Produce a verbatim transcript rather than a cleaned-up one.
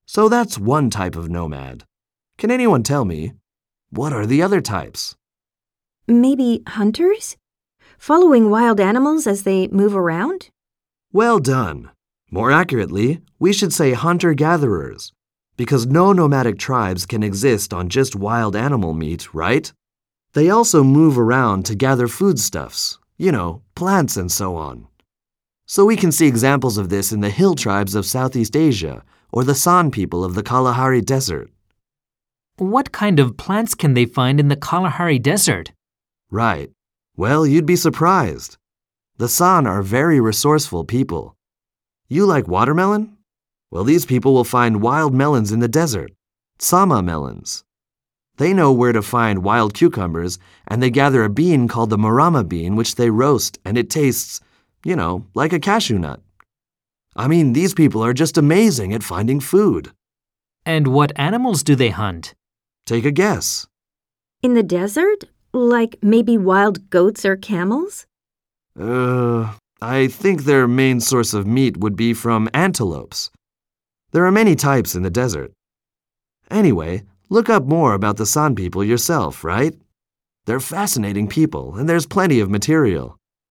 So that's one type of nomad. Can anyone tell me, what are the other types? Maybe hunters? Following wild animals as they move around? Well done. More accurately, we should say hunter-gatherers, because no nomadic tribes can exist on just wild animal meat, right? They also move around to gather foodstuffs, you know, plants and so on. So we can see examples of this in the hill tribes of Southeast Asia or the San people of the Kalahari Desert. What kind of plants can they find in the Kalahari Desert? Right. Well, you'd be surprised. The San are very resourceful people. You like watermelon? Well, these people will find wild melons in the desert, Sama melons. They know where to find wild cucumbers, and they gather a bean called the marama bean, which they roast, and it tastes, you know, like a cashew nut. I mean, these people are just amazing at finding food. And what animals do they hunt? Take a guess. In the desert? Like maybe wild goats or camels? Uh, I think their main source of meat would be from antelopes. There are many types in the desert. Anyway, look up more about the San people yourself, right? They're fascinating people, and there's plenty of material.